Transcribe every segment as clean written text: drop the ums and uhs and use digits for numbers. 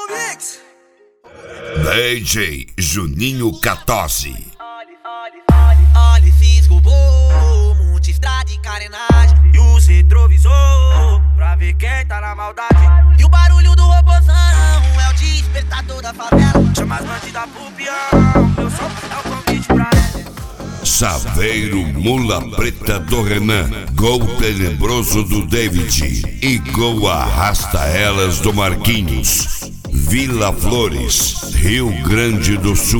Mix. DJ Juninho 14. Olha, fisgo bom, multistrada e carenagem. E os retrovisor, pra ver quem tá na maldade. E o barulho do robozão é o despertador da favela. Chama as bandidas pro peão, meu som é o convite pra ela. Saveiro, Mula Preta do Renan, Gol Tenebroso do David e Gol Arrasta Elas do Marquinhos. Vila Flores, Rio Grande do Sul.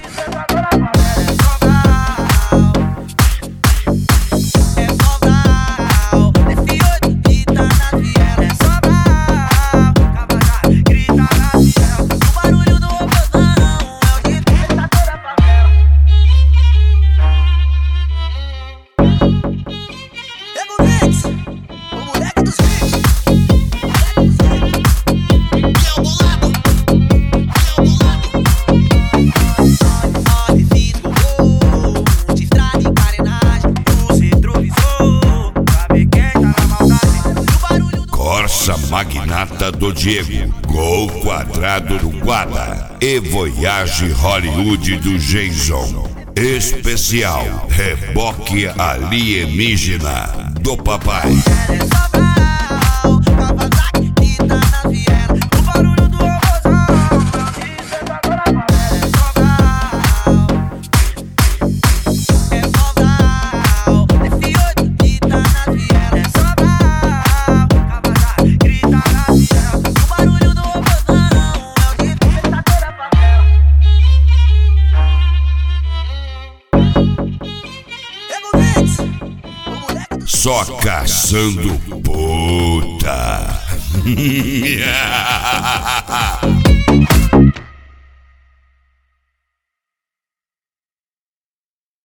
Corsa Magnata do Diego, Gol Quadrado do Guada e Voyage Hollywood do Jason. Especial Reboque Alienígena do Papai. Só caçando puta.